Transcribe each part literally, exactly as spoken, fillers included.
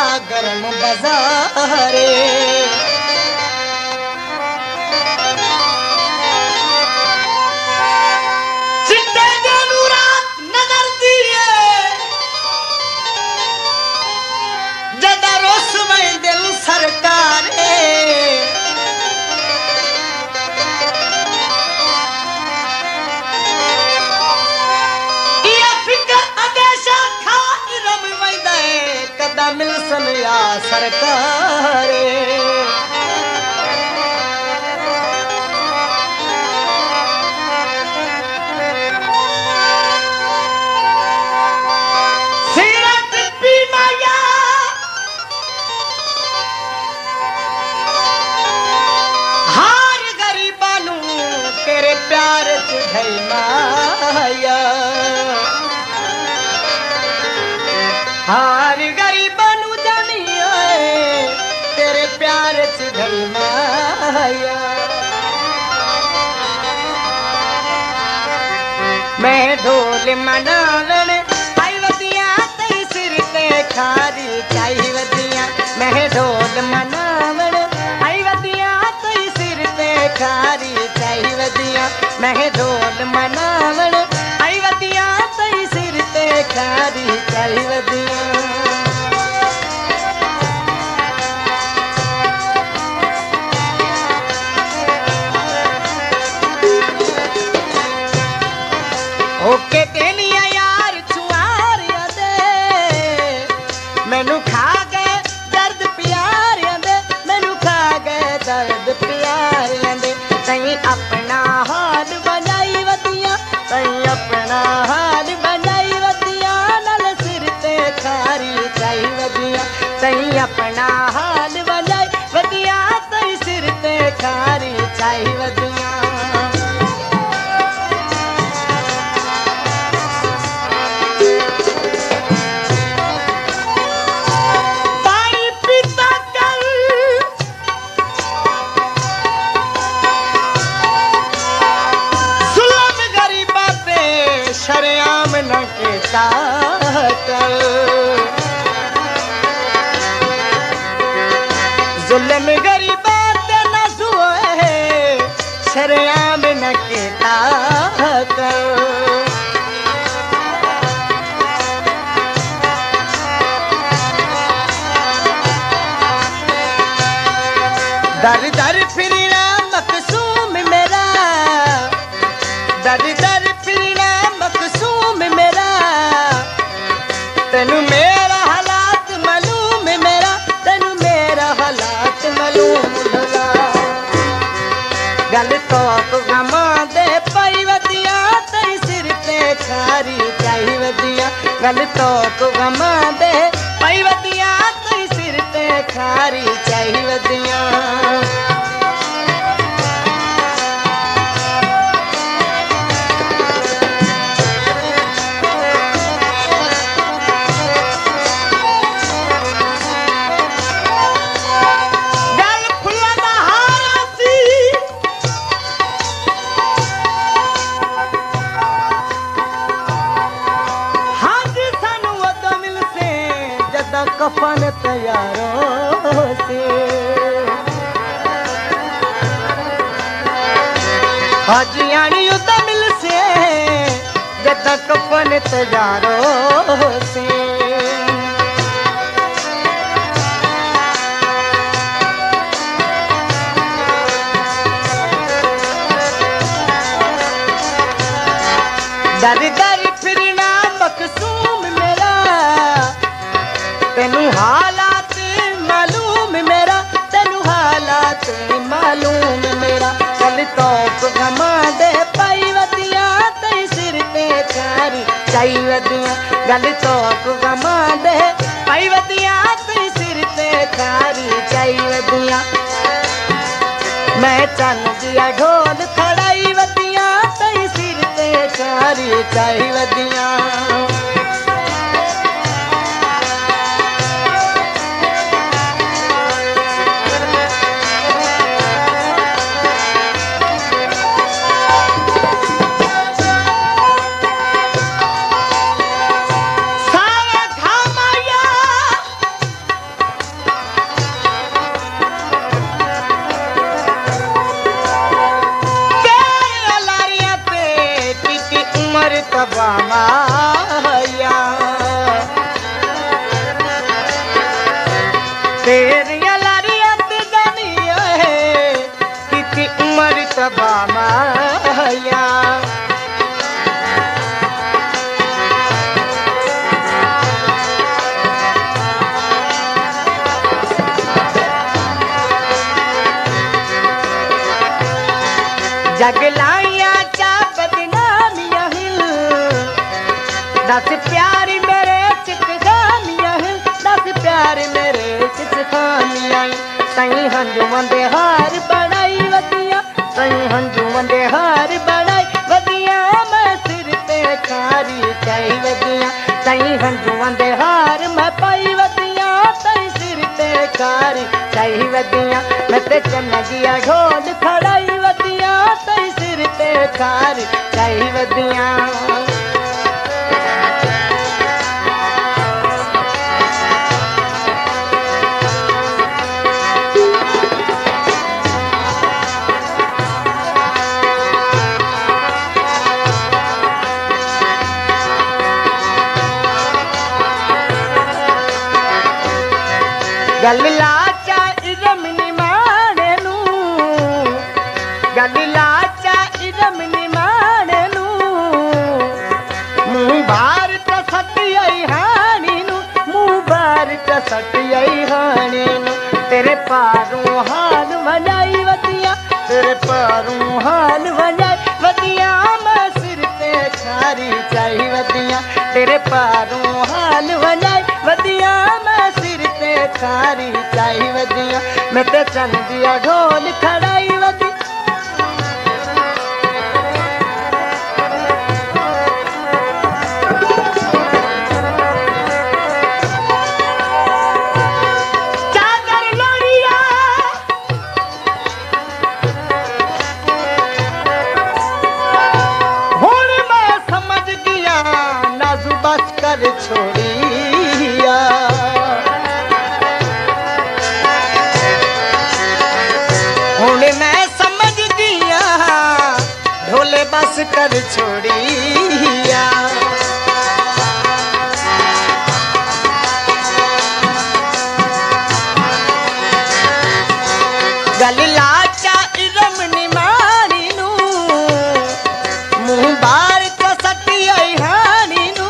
गरम बाजारे चिट्टे दे नूरात नजर दिए जदा रोस में दिल सरकारे मिलसन या सरकारे सीरत पी माया हार गरीबानू तेरे प्यार च धई माया हार गरीबानू जानी आए तेरे प्यार च धई माया मैं ढोल मनावन आई वदिया तई सिर ते खारी चाही वदिया मैं ढोल मनावन आई वदिया तई सिर ते खारी चाही वदिया मैं ढोल मनावन आई वदिया तई सिर ते खारी चाही वदिया ओके तेनिया यार छुआर दे मैनू खा गए दर्द प्यार दे मैनू खा गए दर्द प्यार दे तई अपना हाल बनाई वदिया तई अपना हाल बनाई वदिया नल सिर ते खारी चाही वदिया तई अपना हाल बनाई वदिया तई सिर ते खारी चाही वदिया शरेआम न के ताकल जुल्म गरीबात न जुए शरेआम न के ताकल दर दर फिरना मकसूम मेरा दर दर फिरना मकसूम मेरा तेनू मेरा हालात मालूम मेरा तेनू मेरा हालात मालूम भला गल तो गमा दे पाई वदिया तई सिर ते खारी चाही वदिया गल तो गमा दे पाई वदिया तई सिर ते खारी चाही वदिया कफन तैयारों से हाजियानी उदा मिल से जदा कफन तैयारों से दर दर फिरना मकसूम मेरा तेनू हालात मालूम मेरा तेनू हालात मालूम मेरा कल तो गमा दे पाई वदिया तई सिर ते खारी चाही वदिया गल तो गमा दे पाई वदिया तई सिर ते खारी चाही वदिया मैं चन दिया ढोल खड़ाई वदिया तई सिर ते खारी चाही वदिया जग लाइया चा बदनामियां हिल दस प्यारी मेरे चित खामियां हिल दस प्यारी मेरे चित खामियां सही हंजुआं दे हार बनाई वदिया सही हंजुआं दे हार बनाई वदिया मैं सिर ते कारी चाई वदिया सही हंजुआं दे हार मैं पाई वदिया तई सिर ते कारी चाई वदिया मैं ते चन्नगिया ढोल खड़ाई वदिया तई सिर ते कारी चाई वदिया गल लाचा इदम निमाने नू गल लाचा इदम निमाने नू मुँह बार त सटियाई हानी नू मुँह बार त सटियाई हानी नू तेरे पारों हाल वजाई वदिया तेरे पारों हाल वजाई वदिया मैं सिर ते खारी चाही वदिया तेरे पारों हाल वजाई वदिया मैं सिर ते खारी चाही वदिया मैं ते चंदिया ढोल खड़ाई वदी चादर लोड़िया हुण मैं समझ गया नाजू बस कर छोड़िया मैं समझ दिया ढोले बस कर छोड़िया गल लाचा इरम निमानी नू मुँह बार तो सटियाई हानी नू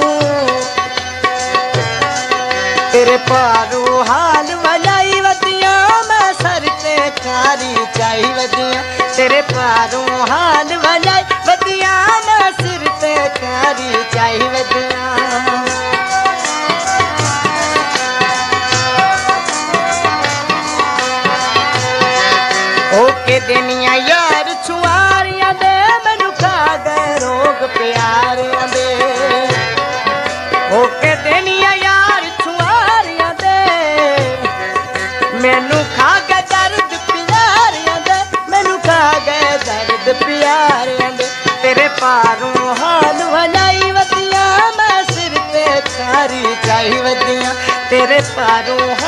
तेरे पारू हाल वजाई वदिया मैं सर ते कारी चाही वदिया तेरे पारों हाल वजाई वदिया मैं सिर ते कारी चाही वदिया ओके देनिया यार छुआरियां दे मैनू खा गए रोग प्यारियां दे ओके देनिया यार छुआरियां दे मैनू खा गए दर्द प्यारियां दे मैनू खा गए दर्द प्यारियां दे तेरे पारों हाल वजाई वदिया मैं सिर ते कारी चाही वदिया तेरे पारों